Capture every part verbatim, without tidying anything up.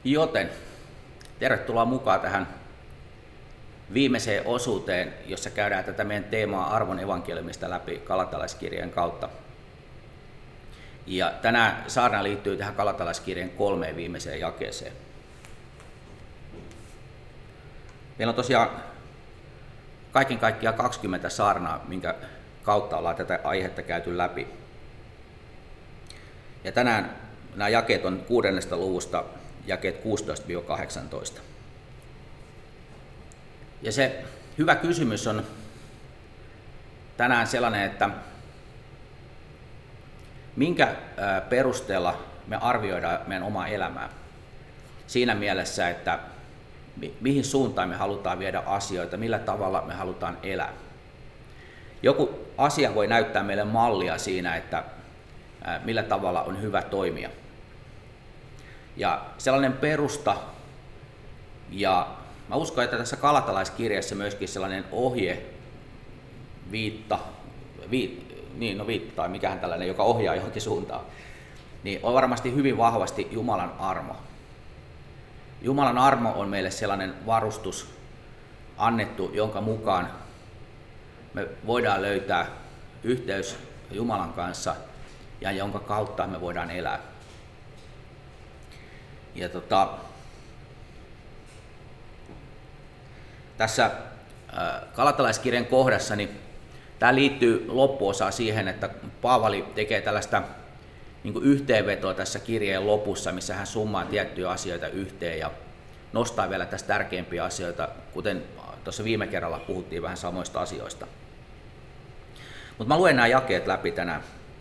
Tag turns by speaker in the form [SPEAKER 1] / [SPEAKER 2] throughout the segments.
[SPEAKER 1] Joten tervetuloa mukaan tähän viimeiseen osuuteen, jossa käydään tätä meidän teemaa arvon evankeliumista läpi Galatalaiskirjeen kautta. Ja tänään saarna liittyy tähän Galatalaiskirjeen kolmeen viimeiseen jakeeseen. Meillä on tosiaan kaiken kaikkiaan kaksikymmentä saarnaa, minkä kautta ollaan tätä aihetta käyty läpi. Ja tänään nämä jakeet on kuudennesta luvusta jakeet kuusitoista kahdeksantoista. Ja se hyvä kysymys on tänään sellainen, että minkä perusteella me arvioidaan meidän omaa elämää. Siinä mielessä, että mihin suuntaan me halutaan viedä asioita, millä tavalla me halutaan elää. Joku asia voi näyttää meille mallia siinä, että millä tavalla on hyvä toimia. Ja sellainen perusta, ja mä uskon, että tässä Galatalaiskirjassa myöskin sellainen ohje, viitta, viit, niin no viitta tai mikähän tällainen, joka ohjaa johonkin suuntaan, niin on varmasti hyvin vahvasti Jumalan armo. Jumalan armo on meille sellainen varustus annettu, jonka mukaan me voidaan löytää yhteys Jumalan kanssa ja jonka kautta me voidaan elää. Ja tota, tässä Galatalaiskirjan kohdassa niin tämä liittyy loppuosaan siihen, että Paavali tekee tällaista niin kuin yhteenvetoa tässä kirjeen lopussa, missä hän summaa tiettyjä asioita yhteen ja nostaa vielä tässä tärkeimpiä asioita, kuten tuossa viime kerralla puhuttiin vähän samoista asioista. Mutta mä luen nämä jakeet läpi tänään.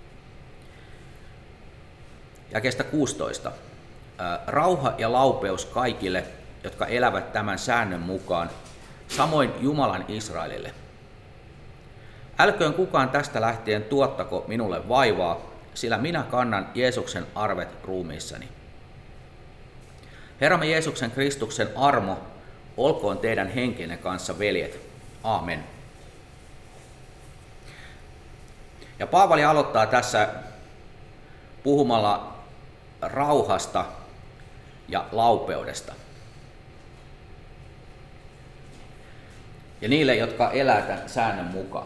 [SPEAKER 1] Jakeesta kuusitoista. Rauha ja laupeus kaikille, jotka elävät tämän säännön mukaan, samoin Jumalan Israelille. Älköön kukaan tästä lähtien tuottako minulle vaivaa, sillä minä kannan Jeesuksen arvet ruumiissani. Herramme Jeesuksen Kristuksen armo olkoon teidän henkenne kanssa, veljet. Aamen. Ja Paavali aloittaa tässä puhumalla rauhasta ja laupeudesta. Ja niille, jotka elää tämän säännön mukaan.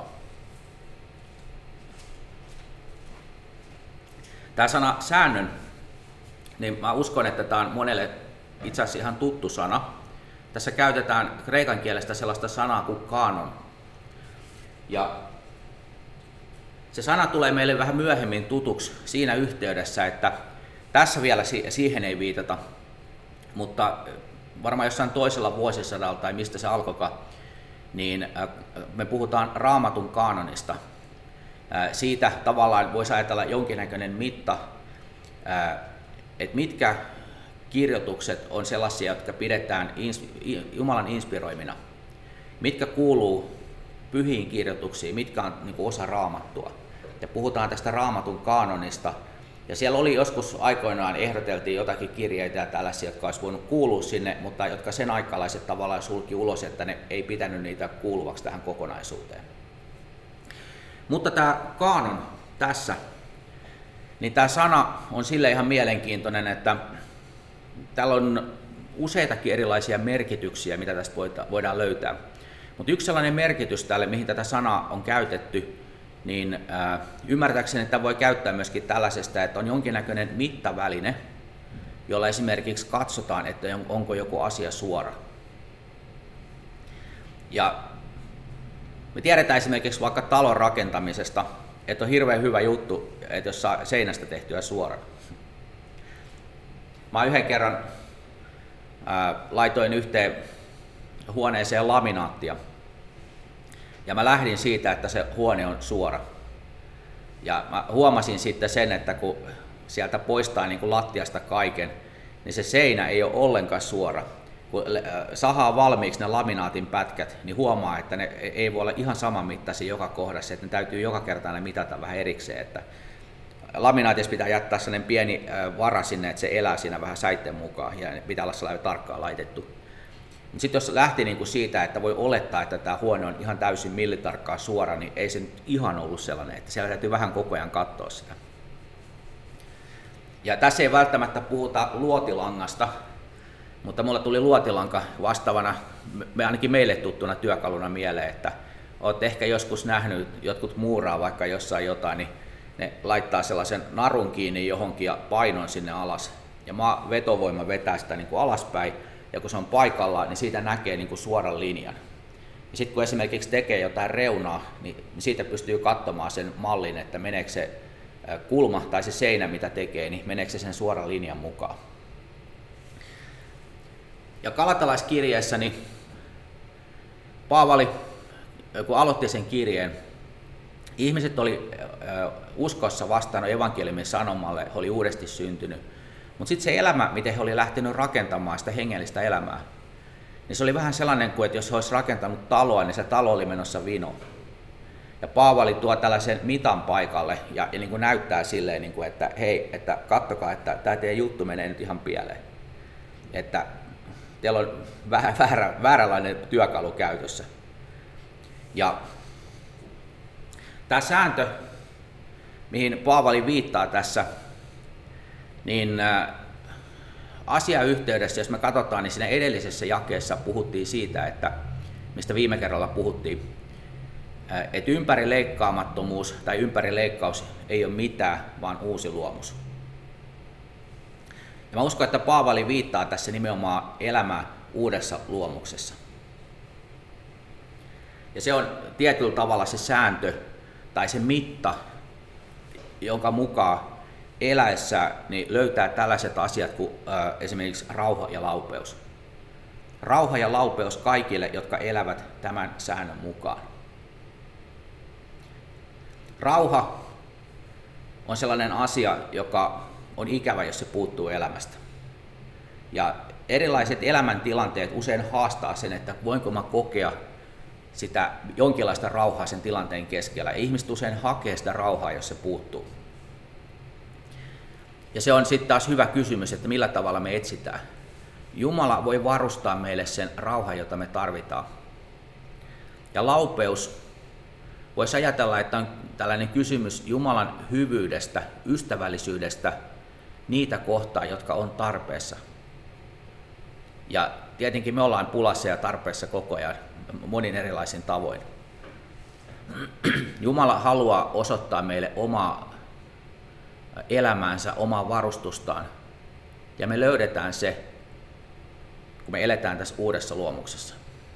[SPEAKER 1] Tämä sana säännön, niin mä uskon, että tämä on monelle itse asiassa ihan tuttu sana. Tässä käytetään kreikan kielestä sellaista sanaa kuin kanon. Ja se sana tulee meille vähän myöhemmin tutuksi siinä yhteydessä, että tässä vielä siihen ei viitata, mutta varmaan jossain toisella vuosisadalla tai mistä se alkoikaan, niin me puhutaan Raamatun kaanonista. Siitä tavallaan voisi ajatella jonkinnäköinen mitta, että mitkä kirjoitukset on sellaisia, jotka pidetään Jumalan inspiroimina, mitkä kuuluu pyhiin kirjoituksiin, mitkä on niin kuin osa Raamattua. Ja puhutaan tästä Raamatun kaanonista, ja siellä oli joskus aikoinaan ehdoteltiin jotakin kirjeitä ja tällaisia, jotka olisi voinut kuulua sinne, mutta jotka sen aikalaiset tavallaan sulki ulos, että ne ei pitänyt niitä kuuluvaksi tähän kokonaisuuteen. Mutta tämä kaanon tässä, niin tämä sana on sille ihan mielenkiintoinen, että täällä on useitakin erilaisia merkityksiä, mitä tästä voidaan löytää. Mutta yksi sellainen merkitys tälle, mihin tätä sanaa on käytetty, niin äh, ymmärtääkseni että voi käyttää myöskin tällaisesta, että on jonkinnäköinen mittaväline, jolla esimerkiksi katsotaan, että onko joku asia suora. Ja me tiedetään esimerkiksi vaikka talon rakentamisesta, että on hirveän hyvä juttu, että jos saa seinästä tehtyä suoraan. Mä yhden kerran ää, laitoin yhteen huoneeseen laminaattia, ja mä lähdin siitä, että se huone on suora. Ja mä huomasin sitten sen, että kun sieltä poistaa niin kuin lattiasta kaiken, niin se seinä ei ole ollenkaan suora. Kun sahaa valmiiksi ne laminaatin pätkät, niin huomaa, että ne ei voi olla ihan saman mittaisia joka kohdassa, että ne täytyy joka kerta ne mitata vähän erikseen. Että laminaatissa pitää jättää sellainen pieni vara sinne, että se elää siinä vähän säitten mukaan, ja pitää olla sellainen tarkkaan laitettu. Sitten jos lähti niin kuin siitä, että voi olettaa, että tämä huone on ihan täysin millitarkkaan suora, niin ei se nyt ihan ollut sellainen, että siellä täytyy vähän koko ajan katsoa sitä. Ja tässä ei välttämättä puhuta luotilangasta, Mutta mulla tuli luotilanka vastaavana, me ainakin meille tuttuna työkaluna mieleen, että olet ehkä joskus nähnyt jotkut muuraa vaikka jossain jotain, niin ne laittaa sellaisen narun kiinni johonkin ja painon sinne alas. Ja maa vetovoima vetää sitä niin kuin alaspäin, ja kun se on paikallaan, niin siitä näkee niin kuin suoran linjan. Ja sitten kun esimerkiksi tekee jotain reunaa, niin siitä pystyy katsomaan sen mallin, että meneekö se kulma tai se seinä, mitä tekee, niin meneekö se sen suoran linjan mukaan. Ja galatalaiskirjeessä niin Paavali, kun aloitti sen kirjeen, ihmiset oli uskossa vastaanut evankeliumin sanomalle, he oli uudesti syntynyt. Mutta sitten se elämä, miten he oli lähtenyt rakentamaan sitä hengellistä elämää, niin se oli vähän sellainen kuin, että jos he olisi rakentanut taloa, niin se talo oli menossa vinoon. Ja Paavali tuo tällaisen mitan paikalle ja, ja niin kuin näyttää silleen, niin kuin, että hei, että kattokaa, että tämä teidän juttu menee nyt ihan pieleen. Että teillä on vähän väärä, vääränlainen työkalu käytössä. Ja tämä sääntö, mihin Paavali viittaa tässä, niin asiayhteydessä, jos me katsotaan, niin siinä edellisessä jakeessa puhuttiin siitä, että mistä viime kerralla puhuttiin, että ympärileikkaamattomuus tai ympärileikkaus ei ole mitään, vaan uusi luomus. Ja mä uskon, että Paavali viittaa tässä nimenomaan elämään uudessa luomuksessa. Ja se on tietyllä tavalla se sääntö tai se mitta, jonka mukaan eläessä niin löytää tällaiset asiat kuin äh, esimerkiksi rauha ja laupeus. Rauha ja laupeus kaikille, jotka elävät tämän säännön mukaan. Rauha on sellainen asia, joka on ikävä, jos se puuttuu elämästä. Ja erilaiset elämäntilanteet usein haastaa sen, että voinko mä kokea sitä jonkinlaista rauhaa sen tilanteen keskellä. Ja ihmiset usein hakee sitä rauhaa, jos se puuttuu. Ja se on sitten taas hyvä kysymys, että millä tavalla me etsitään. Jumala voi varustaa meille sen rauhan, jota me tarvitaan. Ja laupeus, voisi ajatella, että on tällainen kysymys Jumalan hyvyydestä, ystävällisyydestä niitä kohtaan, jotka on tarpeessa. Ja tietenkin me ollaan pulassa ja tarpeessa koko ajan monin erilaisin tavoin. Jumala haluaa osoittaa meille omaa elämäänsä, omaa varustustaan. Ja me löydetään se, kun me eletään tässä uudessa luomuksessa.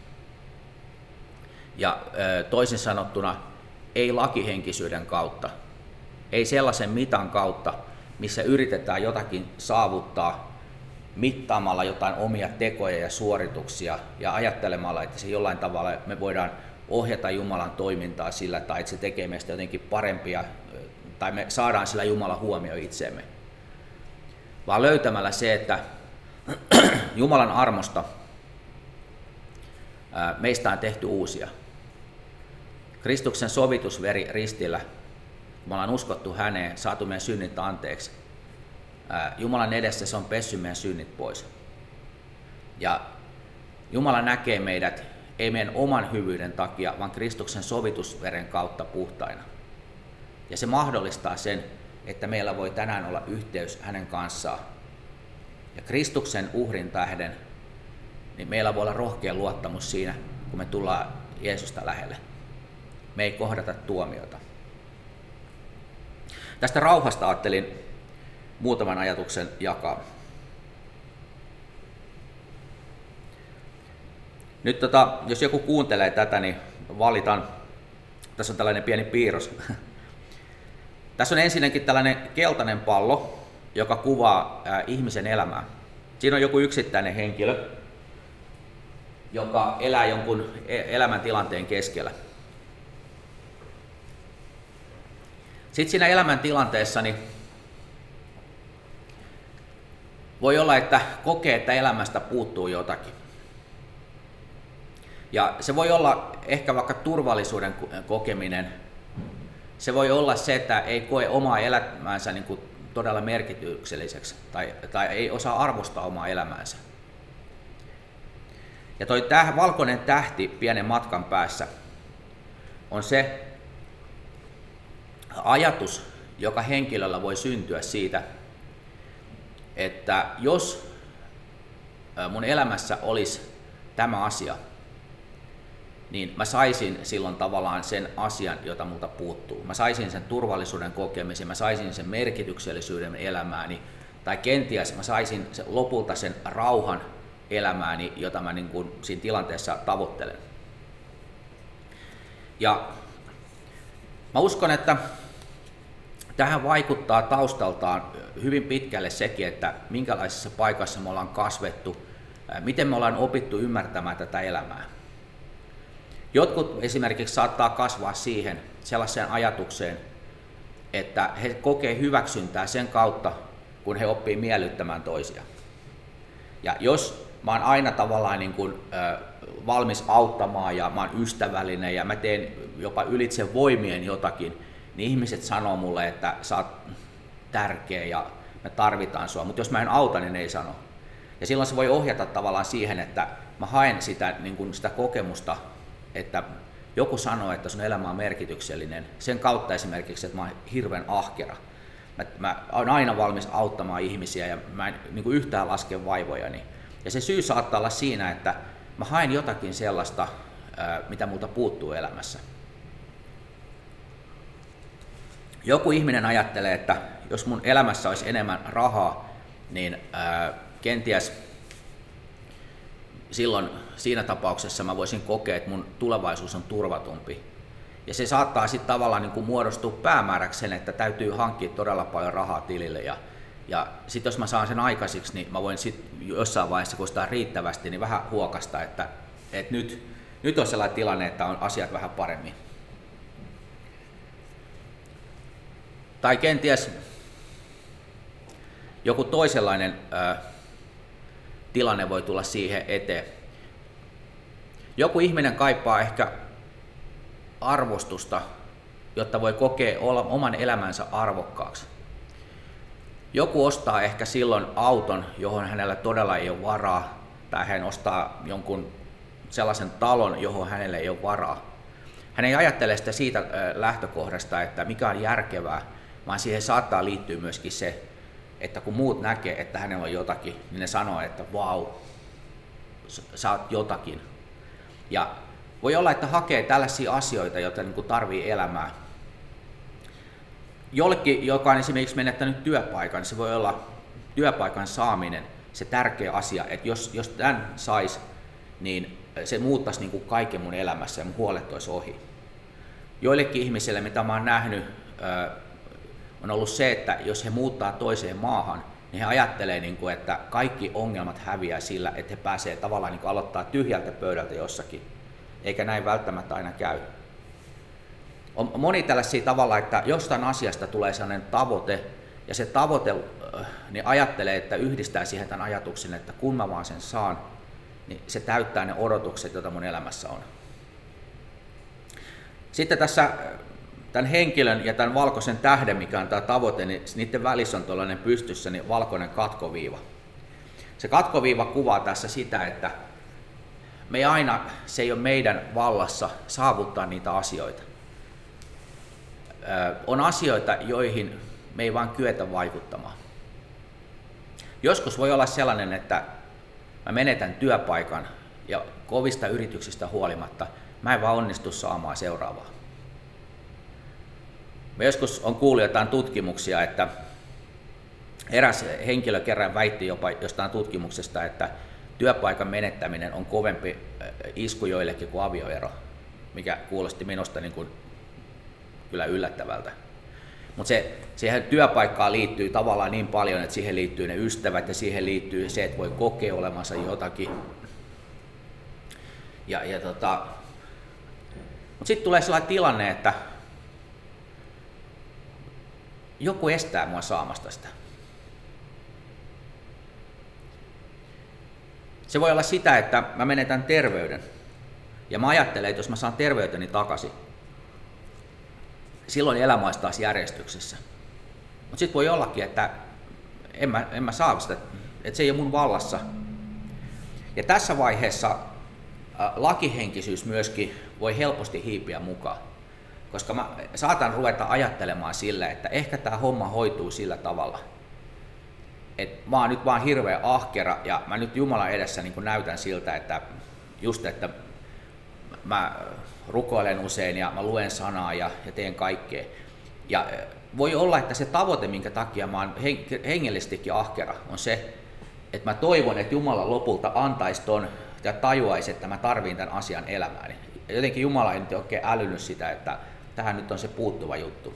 [SPEAKER 1] Ja toisin sanottuna, ei lakihenkisyyden kautta, ei sellaisen mitan kautta, missä yritetään jotakin saavuttaa mittaamalla jotain omia tekoja ja suorituksia ja ajattelemalla, että se jollain tavalla me voidaan ohjata Jumalan toimintaa sillä tai että se tekee meistä jotenkin parempia tai me saadaan sillä Jumala huomio itseemme. Vaan löytämällä se, että Jumalan armosta meistä on tehty uusia. Kristuksen sovitusveri ristillä, kun me ollaan uskottu häneen, saatu meidän synnit anteeksi. Jumalan edessä se on pessy meidän synnit pois. Ja Jumala näkee meidät ei meidän oman hyvyyden takia, vaan Kristuksen sovitusveren kautta puhtaina. Ja se mahdollistaa sen, että meillä voi tänään olla yhteys hänen kanssaan. Ja Kristuksen uhrin tähden, niin meillä voi olla rohkea luottamus siinä, kun me tullaan Jeesusta lähelle. Me ei kohdata tuomiota. Tästä rauhasta ajattelin muutaman ajatuksen jakaa. Nyt tota, jos joku kuuntelee tätä, niin valitan. Tässä on tällainen pieni piirros. Tässä on ensinnäkin tällainen keltainen pallo, joka kuvaa ää, ihmisen elämää. Siinä on joku yksittäinen henkilö, joka elää jonkun elämäntilanteen keskellä. Sitten siinä elämäntilanteessa niin voi olla, että kokee, että elämästä puuttuu jotakin. Ja se voi olla ehkä vaikka turvallisuuden kokeminen. Se voi olla se, että ei koe omaa elämäänsä niin kuin todella merkitykselliseksi tai, tai ei osaa arvostaa omaa elämäänsä. Ja toi täh, valkoinen tähti pienen matkan päässä on se ajatus, joka henkilöllä voi syntyä siitä, että jos mun elämässä olisi tämä asia, niin mä saisin silloin tavallaan sen asian, jota multa puuttuu. Mä saisin sen turvallisuuden kokemisen, mä saisin sen merkityksellisyyden elämääni, tai kenties mä saisin sen, lopulta sen rauhan elämääni, jota mä niin kuin siinä tilanteessa tavoittelen. Ja mä uskon, että tähän vaikuttaa taustaltaan hyvin pitkälle sekin, että minkälaisessa paikassa me ollaan kasvettu, miten me ollaan opittu ymmärtämään tätä elämää. Jotkut esimerkiksi saattaa kasvaa siihen sellaiseen ajatukseen, että he kokee hyväksyntää sen kautta, kun he oppii miellyttämään toisia. Ja jos mä oon aina tavallaan niin kuin, äh, valmis auttamaan ja mä oon ystävällinen ja mä teen jopa ylitse voimien jotakin, niin ihmiset sanoo mulle, että sä oot tärkeä ja me tarvitaan sua, mutta jos mä en auta, niin ne ei sano. Ja silloin se voi ohjata tavallaan siihen, että mä haen sitä, niin kuin sitä kokemusta, että joku sanoo, että sun elämä on merkityksellinen, sen kautta esimerkiksi, että mä oon hirveän ahkera. Mä, mä oon aina valmis auttamaan ihmisiä ja mä en niin kuin yhtään laske vaivojani. Ja se syy saattaa olla siinä, että mä haen jotakin sellaista, mitä multa puuttuu elämässä. Joku ihminen ajattelee, että jos mun elämässä olisi enemmän rahaa, niin ää, kenties silloin siinä tapauksessa mä voisin kokea, että mun tulevaisuus on turvatumpi. Ja se saattaa sitten tavallaan niin kuin muodostua päämääräksi sen, että täytyy hankkia todella paljon rahaa tilille. Ja, ja sitten jos mä saan sen aikaisiksi, niin mä voin sitten jossain vaiheessa, kun sitä on riittävästi, niin vähän huokasta, että, että nyt, nyt on sellainen tilanne, että on asiat vähän paremmin. Tai kenties joku toisenlainen ö, tilanne voi tulla siihen eteen. Joku ihminen kaipaa ehkä arvostusta, jotta voi kokea olla oman elämänsä arvokkaaksi. Joku ostaa ehkä silloin auton, johon hänellä todella ei ole varaa, tai hän ostaa jonkun sellaisen talon, johon hänellä ei ole varaa. Hän ei ajattele sitä siitä lähtökohdasta, että mikä on järkevää, vaan siihen saattaa liittyä myöskin se, että kun muut näkee, että hänellä on jotakin, niin ne sanoo, että vau, sä oot jotakin. Ja voi olla, että hakee tällaisia asioita, joita niin kuin tarvii elämään. Jollekin, joka on esimerkiksi menettänyt työpaikan, niin se voi olla työpaikan saaminen se tärkeä asia, että jos, jos tämän sais, niin se muuttaisi niin kuin kaiken mun elämässä ja mun huolet olisi ohi. Joillekin ihmisille, mitä mä oon nähnyt, on ollut se, että jos he muuttaa toiseen maahan, niin he ajattelee, niin kuin, että kaikki ongelmat häviää sillä, että he pääsee tavallaan niin kuin aloittaa tyhjältä pöydältä jossakin, eikä näin välttämättä aina käy. On moni tällaisia tavalla, että jostain asiasta tulee sellainen tavoite, ja se tavoite niin ajattelee, että yhdistää siihen tämän ajatuksen, että kun mä vaan sen saan, niin se täyttää ne odotukset, joita mun elämässä on. Sitten tässä tämän henkilön ja tämän valkoisen tähden, mikä on tämä tavoite, niin niiden välissä on tuollainen pystyssä niin valkoinen katkoviiva. Se katkoviiva kuvaa tässä sitä, että me ei aina, se ei ole meidän vallassa saavuttaa niitä asioita. Ö, on asioita, joihin me ei vaan kyetä vaikuttamaan. Joskus voi olla sellainen, että mä menetän työpaikan ja kovista yrityksistä huolimatta mä en vaan onnistu saamaan seuraavaa. Mä joskus on kuullut jotain tutkimuksia, että eräs henkilö kerran väitti jopa jostain tutkimuksesta, että työpaikan menettäminen on kovempi isku joillekin kuin avioero, mikä kuulosti minusta niin kuin kyllä yllättävältä. Mutta se, siihen työpaikkaan liittyy tavallaan niin paljon, että siihen liittyy ne ystävät ja siihen liittyy se, että voi kokea olemansa jotakin. Ja, ja tota, mutta sitten tulee sellainen tilanne, että joku estää mua saamasta sitä. Se voi olla sitä, että mä menetän terveyden. Ja mä ajattelen, että jos mä saan terveyteni takaisin, silloin elämä olisi taas järjestyksessä. Mutta sitten voi ollakin, että en mä, en mä saa sitä, että se ei ole mun vallassa. Ja tässä vaiheessa ä, lakihenkisyys myöskin voi helposti hiipiä mukaan. Koska mä saatan ruveta ajattelemaan sillä, että ehkä tämä homma hoituu sillä tavalla, että mä oon nyt vaan hirveän ahkera ja mä nyt Jumalan edessä niin kuin näytän siltä, että just, että mä rukoilen usein ja mä luen sanaa ja, ja teen kaikkea. Ja voi olla, että se tavoite, minkä takia mä oon hengellisestikin ahkera, on se, että mä toivon, että Jumala lopulta antaisi ton ja tajuaisi, että mä tarviin tämän asian elämääni. Jotenkin Jumala ei nyt oikein älynyt sitä, että tähän nyt on se puuttuva juttu.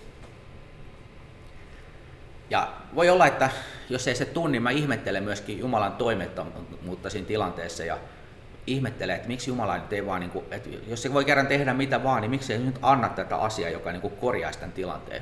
[SPEAKER 1] Ja voi olla, että jos ei se tunni, niin mä ihmettelen myöskin Jumalan toimettomuutta siinä tilanteessa ja ihmettelen, että miksi Jumala nyt ei vaan, niin kuin, että jos se voi kerran tehdä mitä vaan, niin miksi ei nyt anna tätä asiaa, joka niin kuin korjaisi tämän tilanteen.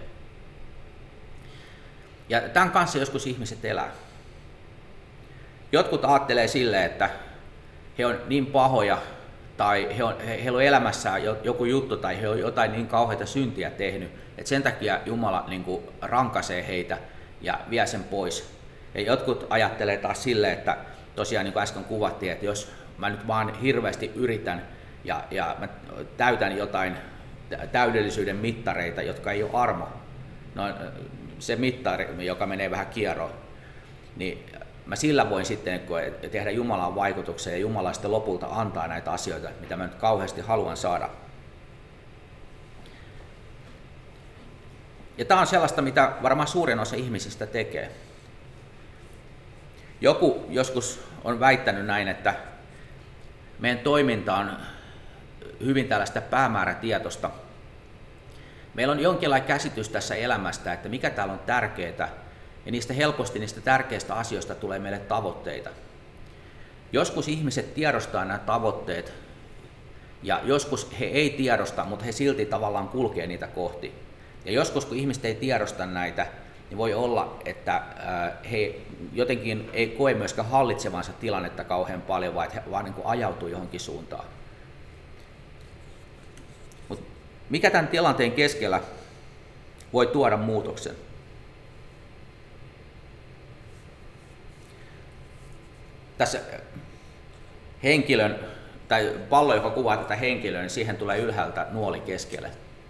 [SPEAKER 1] Ja tämän kanssa joskus ihmiset elää. Jotkut ajattelee silleen, että he on niin pahoja tai he on, he, heillä on elämässään joku juttu tai he on jotain niin kauheita syntiä tehnyt, että sen takia Jumala niin kuin rankaisee heitä ja vie sen pois. Ja jotkut ajattelee taas silleen, että tosiaan niin kuin äsken kuvattiin, että jos mä nyt vaan hirveästi yritän ja, ja mä täytän jotain täydellisyyden mittareita, jotka ei ole armo, no, se mittari, joka menee vähän kierroon, niin mä sillä voin sitten tehdä Jumalan vaikutuksen ja Jumala sitten lopulta antaa näitä asioita, mitä mä nyt kauheasti haluan saada. Ja tämä on sellaista, mitä varmaan suurin osa ihmisistä tekee. Joku joskus on väittänyt näin, että meidän toiminta on hyvin tällaista päämäärätietoista. Meillä on jonkinlainen käsitys tässä elämästä, että mikä täällä on tärkeää, ja niistä helposti niistä tärkeistä asioista tulee meille tavoitteita. Joskus ihmiset tiedostaa nämä tavoitteet, ja joskus he ei tiedosta, mutta he silti tavallaan kulkee niitä kohti. Ja joskus kun ihmiset ei tiedosta näitä, niin voi olla, että he jotenkin ei koe myöskään hallitsevansa tilannetta kauhean paljon, vaan he vaan niin kuin ajautuu johonkin suuntaan. Mut mikä tämän tilanteen keskellä voi tuoda muutoksen? Tässä henkilön, tai pallo, joka kuvaa tätä henkilöä, niin siihen tulee ylhäältä nuoli keskelle.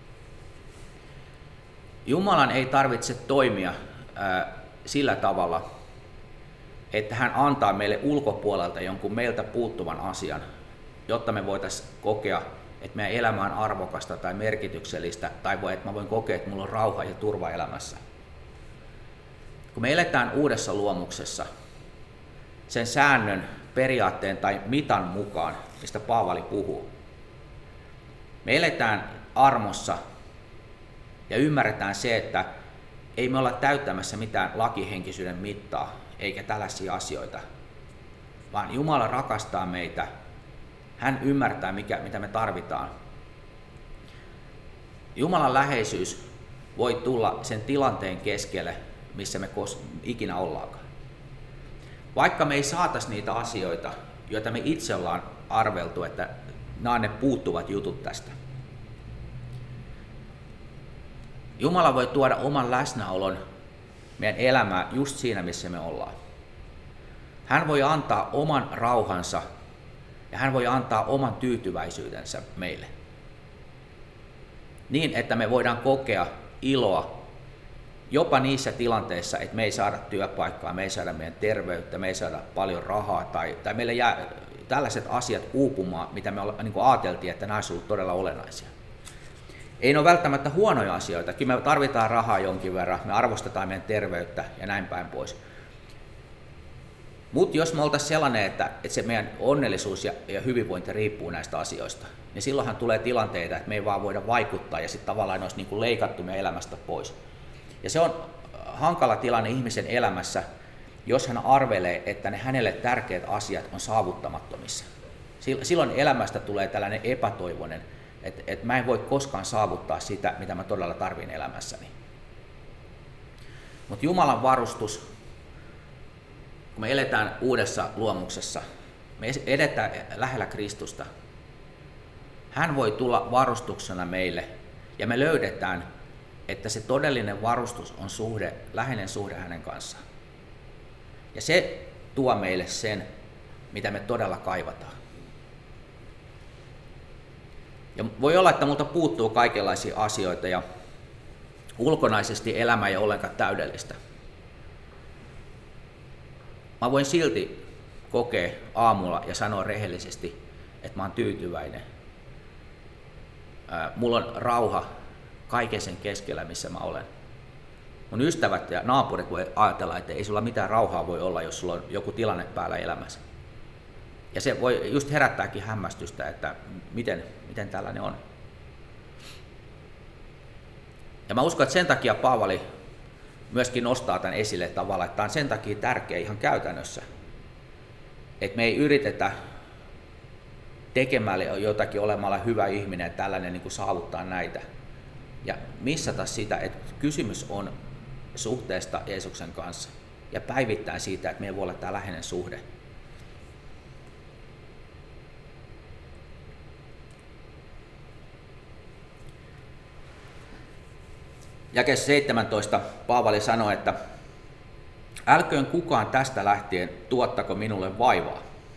[SPEAKER 1] Jumalan ei tarvitse toimia ää, sillä tavalla, että hän antaa meille ulkopuolelta jonkun meiltä puuttuvan asian, jotta me voitaisiin kokea, että meidän elämä on arvokasta tai merkityksellistä, tai voi, että mä voin kokea, että mulla on rauha ja turva elämässä. Kun me eletään uudessa luomuksessa, sen säännön, periaatteen tai mitan mukaan, mistä Paavali puhuu, me eletään armossa ja ymmärretään se, että ei me olla täyttämässä mitään lakihenkisyyden mittaa eikä tällaisia asioita, vaan Jumala rakastaa meitä. Hän ymmärtää, mikä, mitä me tarvitaan. Jumalan läheisyys voi tulla sen tilanteen keskelle, missä me ikinä ollaankaan. Vaikka me ei saataisi niitä asioita, joita me itse ollaan arveltu, että nämä on ne puuttuvat jutut tästä. Jumala voi tuoda oman läsnäolon meidän elämään just siinä, missä me ollaan. Hän voi antaa oman rauhansa ja hän voi antaa oman tyytyväisyytensä meille. Niin, että me voidaan kokea iloa jopa niissä tilanteissa, että me ei saada työpaikkaa, me ei saada meidän terveyttä, me ei saada paljon rahaa tai, tai meille jää tällaiset asiat uupumaan, mitä me niin kuin ajateltiin, että nämä olisivat todella olennaisia. Ei ne ole välttämättä huonoja asioita, kyllä me tarvitaan rahaa jonkin verran, me arvostetaan meidän terveyttä ja näin päin pois. Mutta jos me oltaisiin sellainen, että, että se meidän onnellisuus ja, ja hyvinvointi riippuu näistä asioista, niin silloinhan tulee tilanteita, että me ei vaan voida vaikuttaa ja sitten tavallaan ne olisi niin kuin leikattu meidän elämästä pois. Ja se on hankala tilanne ihmisen elämässä, jos hän arvelee, että ne hänelle tärkeät asiat on saavuttamattomissa. Silloin elämästä tulee tällainen epätoivoinen, että, että mä en voi koskaan saavuttaa sitä, mitä mä todella tarvin elämässäni. Mutta Jumalan varustus, kun me eletään uudessa luomuksessa, me edetään lähellä Kristusta, hän voi tulla varustuksena meille ja me löydetään, että se todellinen varustus on suhde, läheinen suhde hänen kanssaan. Ja se tuo meille sen, mitä me todella kaivataan. Ja voi olla, että multa puuttuu kaikenlaisia asioita ja ulkonaisesti elämä ei ole ollenkaan täydellistä. mä voin silti kokea aamulla ja sanoa rehellisesti, että mä oon tyytyväinen. Mulla on rauha kaiken sen keskellä, missä mä olen. Mun ystävät ja naapurit voi ajatella, että ei sulla mitään rauhaa voi olla, jos sulla on joku tilanne päällä elämässä. Ja se voi just herättääkin hämmästystä, että miten, miten tällainen on. Ja mä uskon, että sen takia Paavali myöskin nostaa tämän esille tavalla, että tämä on sen takia tärkeä ihan käytännössä. Että me ei yritetä tekemällä jotakin olemalla hyvä ihminen, että tällainen niin kuin saavuttaa näitä. Ja missata sitä, että kysymys on suhteesta Jeesuksen kanssa. Ja päivittää siitä, että meillä voi olla tämä läheinen suhde. Jakeessa seitsemäntoista Paavali sanoi, että älköön kukaan tästä lähtien tuottako minulle vaivaa.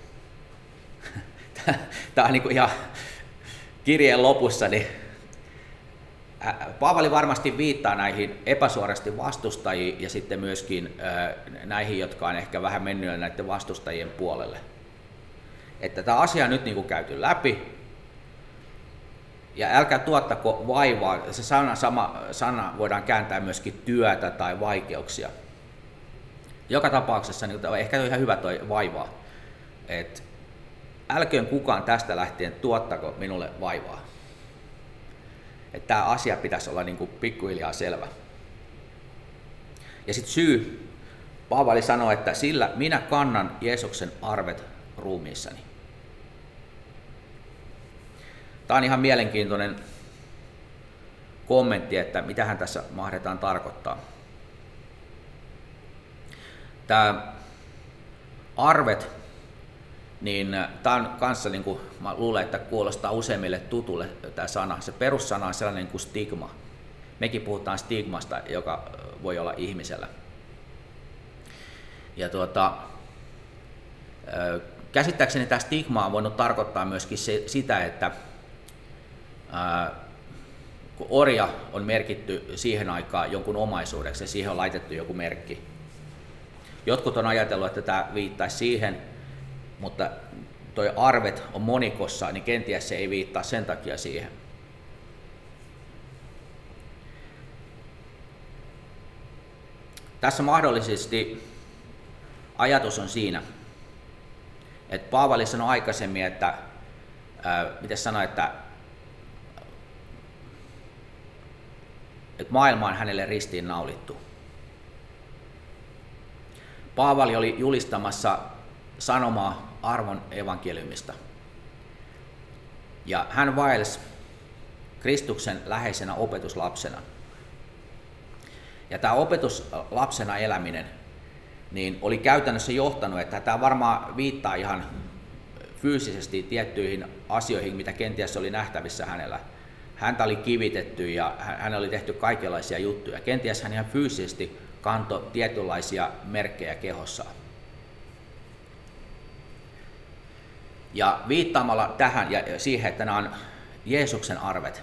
[SPEAKER 1] Tämä on niin kuin ihan kirjeen lopussa, niin Paavali varmasti viittaa näihin epäsuorasti vastustajiin ja sitten myöskin näihin, jotka on ehkä vähän mennyt näiden vastustajien puolelle. Että tämä asia on nyt niin kuin käyty läpi. Ja älkää tuottako vaivaa, se sana, sama sana voidaan kääntää myöskin työtä tai vaikeuksia. Joka tapauksessa niin ehkä on ihan hyvä toi vaivaa, että älköön kukaan tästä lähtien tuottako minulle vaivaa. Että tämä asia pitäisi olla niin kuin pikkuhiljaa selvä. Ja sitten syy, Paavali sanoi, että sillä minä kannan Jeesuksen arvet ruumiissani. Tämä on ihan mielenkiintoinen kommentti, että mitä hän tässä mahdetaan tarkoittaa. Tämä arvet, niin tämä on kanssa, niin kuin mä luulen, että kuulostaa useimmille tutulle tämä sana. Se perussana on sellainen kuin stigma. Mekin puhutaan stigmasta, joka voi olla ihmisellä. Ja tuota, käsittääkseni tämä stigma on voinut tarkoittaa myöskin se, sitä, että ää, kun orja on merkitty siihen aikaan jonkun omaisuudeksi ja siihen on laitettu joku merkki. Jotkut on ajatellut, että tämä viittaisi siihen, mutta toi arvet on monikossa, niin kenties se ei viittaa sen takia siihen. Tässä mahdollisesti ajatus on siinä, että Paavali sanoi aikaisemmin, että, ää, miten sanoi, että, että maailma on hänelle ristiin naulittu. Paavali oli julistamassa sanomaa arvon evankeliumista. Ja hän vaelsi Kristuksen läheisenä opetuslapsena. Ja tämä opetuslapsena eläminen niin oli käytännössä johtanut, että tämä varmaan viittaa ihan fyysisesti tiettyihin asioihin, mitä kenties oli nähtävissä hänellä. Häntä oli kivitetty ja hän oli tehty kaikenlaisia juttuja. Kenties hän ihan fyysisesti kantoi tietynlaisia merkkejä kehossaan. Ja viittaamalla tähän ja siihen, että nämä on Jeesuksen arvet,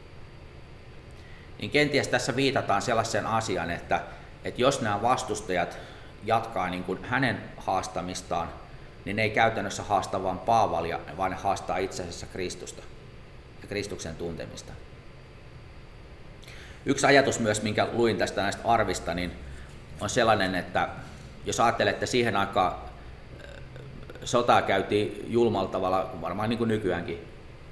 [SPEAKER 1] niin kenties tässä viitataan sellaiseen asiaan, että, että jos nämä vastustajat jatkaa niin kuin hänen haastamistaan, niin ne ei käytännössä haasta vain Paavalia, vaan ne haastaa itse asiassa Kristusta ja Kristuksen tuntemista. Yksi ajatus myös, minkä luin tästä näistä arvista, niin on sellainen, että jos ajattelette siihen aikaan sotaa käytiin julmalla tavalla, varmaan niin kuin nykyäänkin.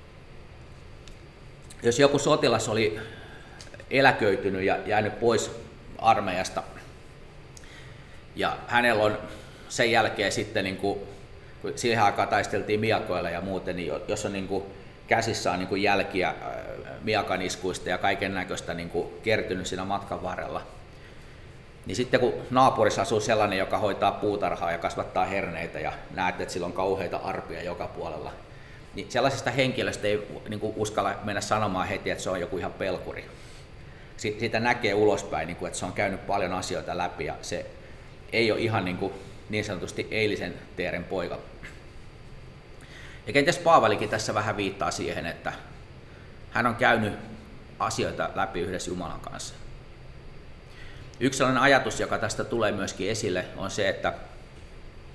[SPEAKER 1] Jos joku sotilas oli eläköitynyt ja jäänyt pois armeijasta, ja hänellä on sen jälkeen sitten, niin kuin, kun siihen aikaan taisteltiin miakoilla ja muuten, niin jos on niin kuin, käsissä on niin kuin jälkiä miakaniskuista ja kaiken näköistä niin kuin kertynyt siinä matkan varrella, niin sitten kun naapurissa asuu sellainen, joka hoitaa puutarhaa ja kasvattaa herneitä ja näet, että sillä on kauheita arpia joka puolella, niin sellaisesta henkilöstä ei niin kuin uskalla mennä sanomaan heti, että se on joku ihan pelkuri. Siitä näkee ulospäin, niin kuin, että se on käynyt paljon asioita läpi ja se ei ole ihan niin, kuin, niin sanotusti eilisen teeren poika. Ja kenties Paavalikin tässä vähän viittaa siihen, että hän on käynyt asioita läpi yhdessä Jumalan kanssa. Yksi sellainen ajatus, joka tästä tulee myöskin esille, on se, että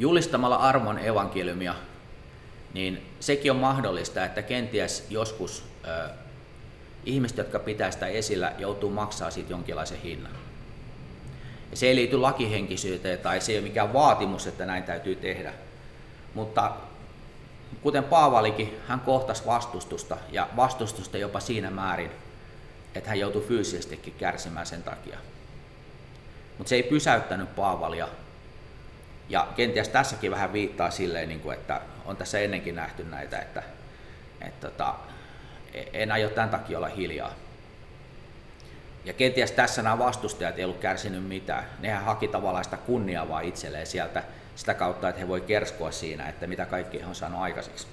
[SPEAKER 1] julistamalla armon evankeliumia, niin sekin on mahdollista, että kenties joskus ö, ihmiset, jotka pitää sitä esillä, joutuu maksaa siitä jonkinlaisen hinnan. Ja se ei liity lakihenkisyyteen tai se ei ole mikään vaatimus, että näin täytyy tehdä. Mutta kuten Paavalikin, hän kohtasi vastustusta ja vastustusta jopa siinä määrin, että hän joutui fyysisestikin kärsimään sen takia. Mutta se ei pysäyttänyt Paavalia. Ja kenties tässäkin vähän viittaa silleen, että on tässä ennenkin nähty näitä, että, että, että en aio tämän takia olla hiljaa. Ja kenties tässä nämä vastustajat ei ollut kärsinyt mitään. Nehän haki tavallaan sitä kunniaa vaan itselleen sieltä sitä kautta, että he voi kerskoa siinä, että mitä kaikki he on saanut aikaiseksi.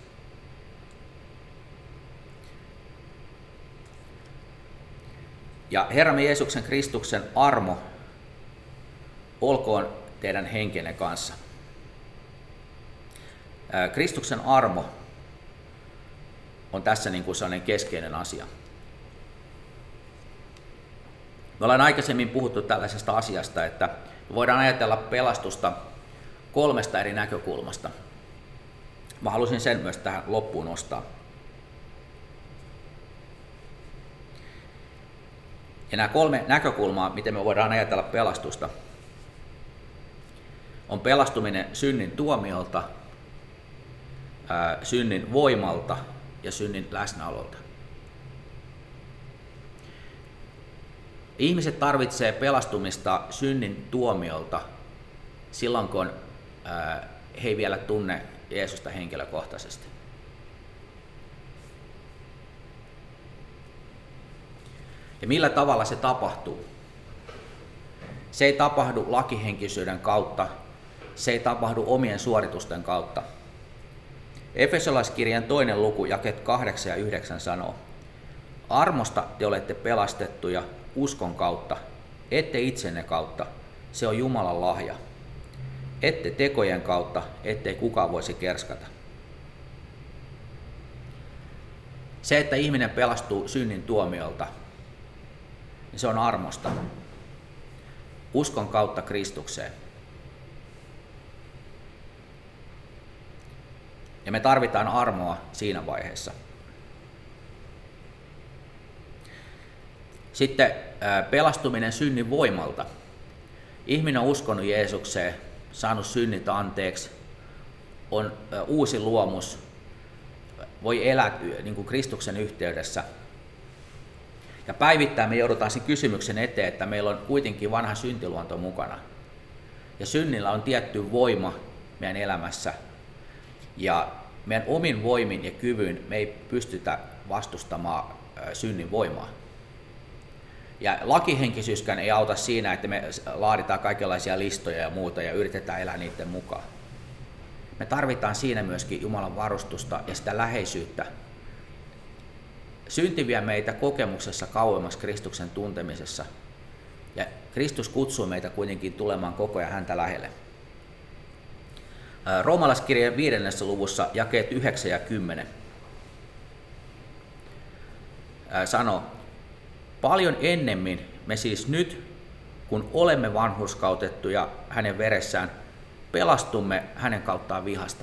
[SPEAKER 1] Ja Herramme Jeesuksen Kristuksen armo olkoon teidän henkenne kanssa. Kristuksen armo on tässä niin kuin sellainen keskeinen asia. Me ollaan aikaisemmin puhuttu tällaisesta asiasta, että voidaan ajatella pelastusta kolmesta eri näkökulmasta. Mä halusin sen myös tähän loppuun nostaa. Ja nämä kolme näkökulmaa, miten me voidaan ajatella pelastusta, on pelastuminen synnin tuomiolta, ää, synnin voimalta ja synnin läsnäololta. Ihmiset tarvitsee pelastumista synnin tuomiolta silloin, kun ää, he ei vielä tunne Jeesusta henkilökohtaisesti. Ja millä tavalla se tapahtuu? Se ei tapahdu lakihenkisyyden kautta, se ei tapahdu omien suoritusten kautta. Efesolaiskirjan toinen luku, jakeet kahdeksan ja yhdeksän sanoo: armosta te olette pelastettuja uskon kautta, ette itsenne kautta, se on Jumalan lahja. Ette tekojen kautta, ettei kukaan voisi kerskata. Se, että ihminen pelastuu synnin tuomiolta, niin se on armosta. Uskon kautta Kristukseen. Ja me tarvitaan armoa siinä vaiheessa. Sitten pelastuminen synnin voimalta. Ihminen on uskonut Jeesukseen, saanut synnit anteeksi, on uusi luomus, voi elää niin kuin Kristuksen yhteydessä. Ja päivittäin me joudutaan sen kysymyksen eteen, että meillä on kuitenkin vanha syntiluonto mukana. Ja synnillä on tietty voima meidän elämässä. Ja meidän omin voimin ja kyvyn me ei pystytä vastustamaan synnin voimaa. Ja lakihenkisyyskään ei auta siinä, että me laaditaan kaikenlaisia listoja ja muuta ja yritetään elää niiden mukaan. Me tarvitaan siinä myöskin Jumalan varustusta ja sitä läheisyyttä. Synti vie meitä kokemuksessa kauemmas Kristuksen tuntemisessa. Ja Kristus kutsuu meitä kuitenkin tulemaan koko ajan häntä lähelle. Roomalaiskirjan viidennessä luvussa jakeet yhdeksän ja kymmenen sanoo: paljon ennemmin me siis nyt, kun olemme vanhurskautettuja hänen veressään, pelastumme hänen kauttaan vihasta.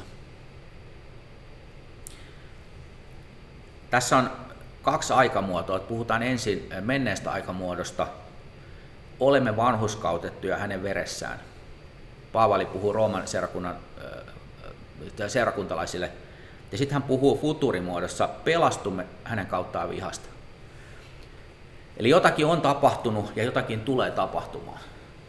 [SPEAKER 1] Tässä on kaksi aikamuotoa. Puhutaan ensin menneestä aikamuodosta. Olemme vanhurskautettuja hänen veressään. Paavali puhuu Rooman seurakunnan äh, seurakuntalaisille. Ja sitten hän puhuu futuurimuodossa, pelastumme hänen kauttaan vihasta. Eli jotakin on tapahtunut ja jotakin tulee tapahtumaan.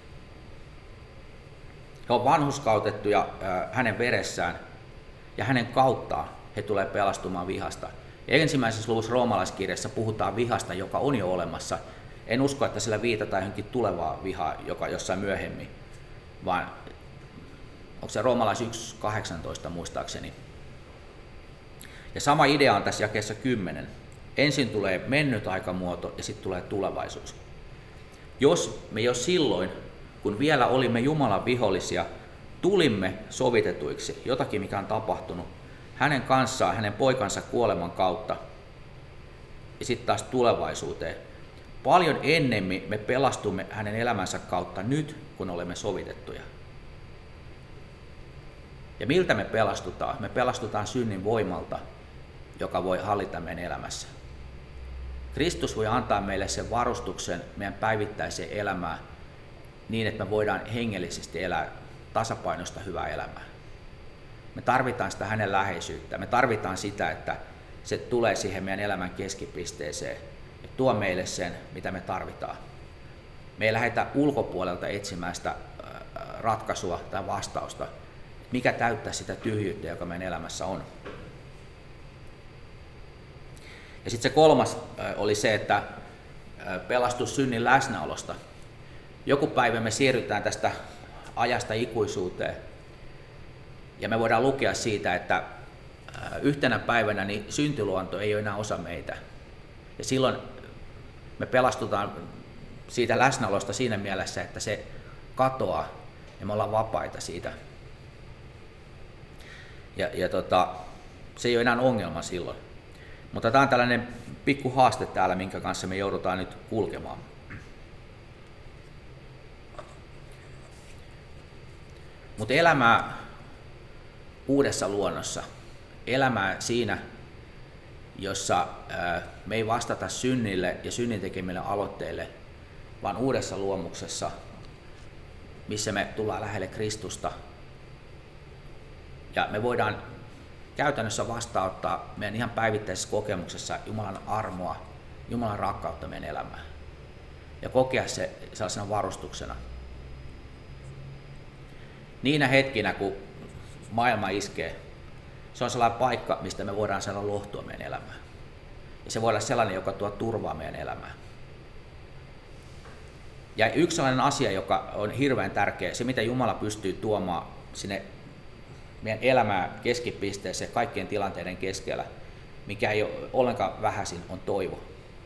[SPEAKER 1] He on vanhurskautettuja äh, hänen veressään ja hänen kauttaan he tulee pelastumaan vihasta. Ja ensimmäisessä luvussa roomalaiskirjassa puhutaan vihasta, joka on jo olemassa. En usko, että sillä viitataan johonkin tulevaa vihaa, joka jossain myöhemmin, vaan onko se roomalais yksi kahdeksantoista muistaakseni. Ja sama idea on tässä jakeessa kymmenen. Ensin tulee mennyt aikamuoto ja sitten tulee tulevaisuus. Jos me jo silloin, kun vielä olimme Jumalan vihollisia, tulimme sovitetuiksi, jotakin mikä on tapahtunut, hänen kanssaan, hänen poikansa kuoleman kautta, ja sitten taas tulevaisuuteen. Paljon ennemmin me pelastumme hänen elämänsä kautta nyt, kun olemme sovitettuja. Ja miltä me pelastutaan? Me pelastutaan synnin voimalta, joka voi hallita meidän elämässä. Kristus voi antaa meille sen varustuksen meidän päivittäiseen elämään niin, että me voidaan hengellisesti elää tasapainoista hyvää elämää. Me tarvitaan sitä hänen läheisyyttä. Me tarvitaan sitä, että se tulee siihen meidän elämän keskipisteeseen ja tuo meille sen, mitä me tarvitaan. Me ei lähdetä ulkopuolelta etsimään sitä ratkaisua tai vastausta, mikä täyttää sitä tyhjyyttä, joka meidän elämässä on. Ja sitten se kolmas oli se, että pelastus synnin läsnäolosta. Joku päivä me siirrytään tästä ajasta ikuisuuteen ja me voidaan lukea siitä, että yhtenä päivänä niin syntiluonto ei ole enää osa meitä. Ja silloin me pelastutaan siitä läsnäolosta siinä mielessä, että se katoaa ja me ollaan vapaita siitä. Ja, ja tota, se ei ole enää ongelma silloin. Mutta tämä on tällainen pikku haaste täällä, minkä kanssa me joudutaan nyt kulkemaan. Mutta elämää uudessa luonnossa, elämää siinä, jossa me ei vastata synnille ja synnin tekemille aloitteille, vaan uudessa luomuksessa, missä me tullaan lähelle Kristusta. Ja me voidaan käytännössä vastaanottaa meidän ihan päivittäisessä kokemuksessa Jumalan armoa, Jumalan rakkautta meidän elämään. Ja kokea se sellaisena varustuksena. Niinä hetkinä, kun maailma iskee, se on sellainen paikka, mistä me voidaan saada lohtua meidän elämään. Ja se voi olla sellainen, joka tuo turvaa meidän elämään. Ja yksi sellainen asia, joka on hirveän tärkeä, se mitä Jumala pystyy tuomaan sinne meidän elämää keskipisteeseen kaikkien tilanteiden keskellä, mikä ei ole ollenkaan vähäisin, on toivo.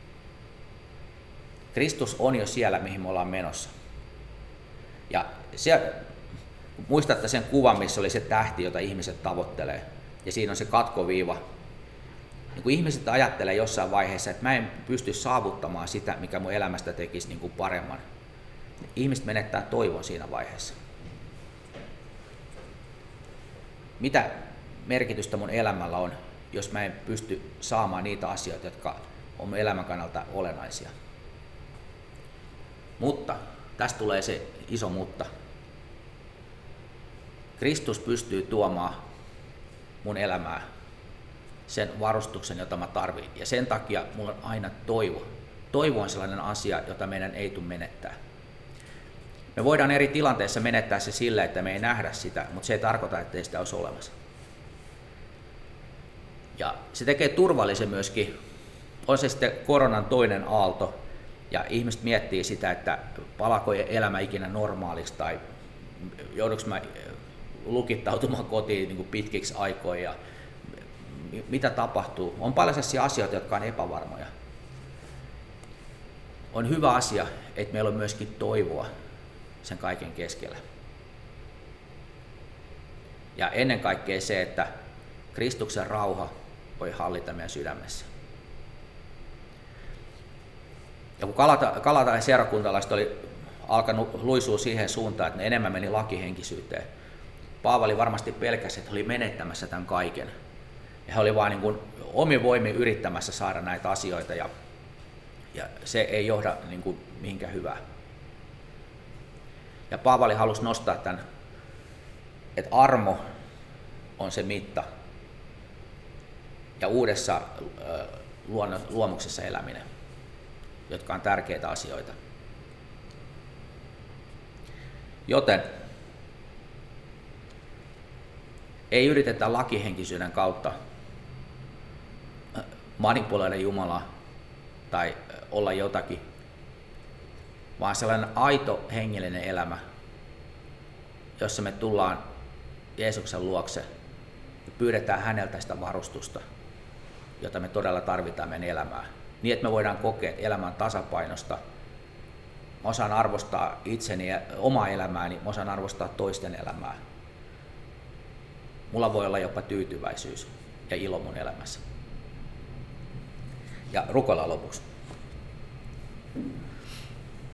[SPEAKER 1] Kristus on jo siellä, mihin me ollaan menossa. Ja se, muistatte sen kuvan, missä oli se tähti, jota ihmiset tavoittelee. Ja siinä on se katkoviiva. Niin kun ihmiset ajattelee jossain vaiheessa, että mä en pysty saavuttamaan sitä, mikä mun elämästä tekisi niin kuin paremman. Ihmiset menettää toivon siinä vaiheessa. Mitä merkitystä mun elämällä on, jos mä en pysty saamaan niitä asioita, jotka on mun elämän kannalta olennaisia. Mutta, tästä tulee se iso mutta. Kristus pystyy tuomaan mun elämään sen varustuksen, jota mä tarvitsen. Ja sen takia mulla on aina toivo. Toivo on sellainen asia, jota meidän ei tule menettää. Me voidaan eri tilanteissa menettää se sillä, että me ei nähdä sitä, mutta se ei tarkoita, että ei sitä olisi olemassa. Ja se tekee turvallisen myöskin, on se sitten koronan toinen aalto, ja ihmiset miettii sitä, että palaako elämä ikinä normaaliksi, tai joudunko mä lukittautumaan kotiin niin kuin pitkiksi aikoihin, ja mitä tapahtuu. On paljon sellaisia asioita, jotka on epävarmoja. On hyvä asia, että meillä on myöskin toivoa sen kaiken keskellä. Ja ennen kaikkea se, että Kristuksen rauha voi hallita meidän sydämessä. Ja kun Galata- ja seurakuntalaiset oli alkanut luisua siihen suuntaan, että ne enemmän meni lakihenkisyyteen, Paavali varmasti pelkäsi, että he oli menettämässä tämän kaiken. Ja he oli vain niin kuin omin voimin yrittämässä saada näitä asioita, ja, ja se ei johda niin kuin mihinkään hyvää. Ja Paavali halusi nostaa tämän, että armo on se mitta ja uudessa luomuksessa eläminen, jotka on tärkeitä asioita. Joten ei yritetä lakihenkisyyden kautta manipuloida Jumalaa tai olla jotakin, vaan sellainen aito hengellinen elämä, jossa me tullaan Jeesuksen luokse ja pyydetään häneltä sitä varustusta, jota me todella tarvitaan meidän elämään. Niin, että me voidaan kokea, että elämä on tasapainosta. Mä osaan arvostaa itseni ja omaa elämääni, mä osaan arvostaa toisten elämää. Mulla voi olla jopa tyytyväisyys ja ilo mun elämässä. Ja rukoillaan lopuksi.